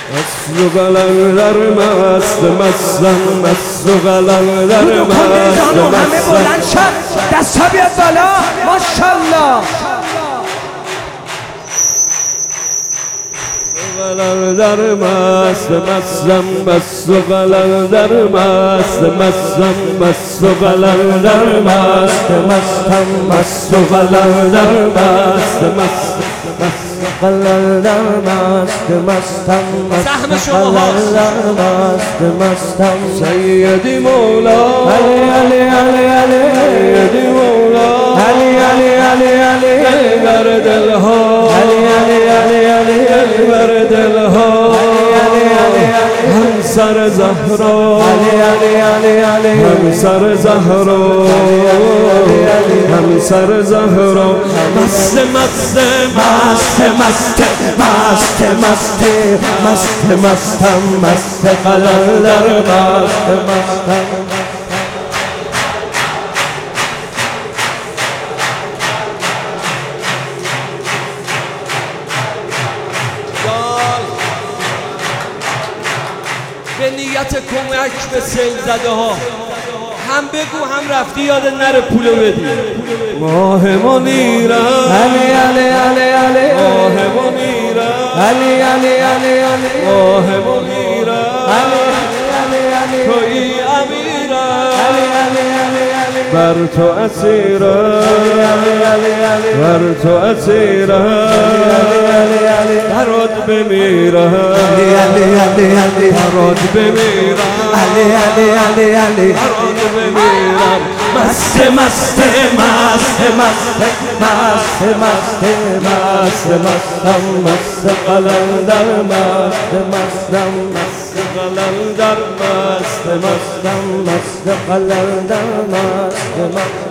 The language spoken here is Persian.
مست و قلندر مست مستم مست و قلندر مست همه بلند شد دستا بیاد بالا ماشاءالله قلندر مست مستم مست و قلندر مست مستم مست و قلندر مست مستم مست و قلندر مست مست قلندر مست مستم مست قلندر مست مستم سیدی مولا علی علی علی علی سیدی مولا علی علی علی علی دلبر دلها علی علی علی علی دلبر دلها همسر زهرا علی علی علی علی همسر زهرا همسر زهرا مست مست مست مست مست مست مست مستم مست قلندر مست مستم به نیت کمک به سیل زده ها هم بگو هم رفتی یاد نره پولو بدی ماه منیرم علی علی علی علی ماه منیرم علی علی علی علی ماه منیرم علی علی علی تویی امیرم علی علی علی علی بر تو اسیرم بر تو اسیرم برات بمیرم برات بمیرم برات بمیرم مست مست مست مست مست مست مست مستم مست قلندر مست مستم مست قلندر مست مستم مست قلندر مست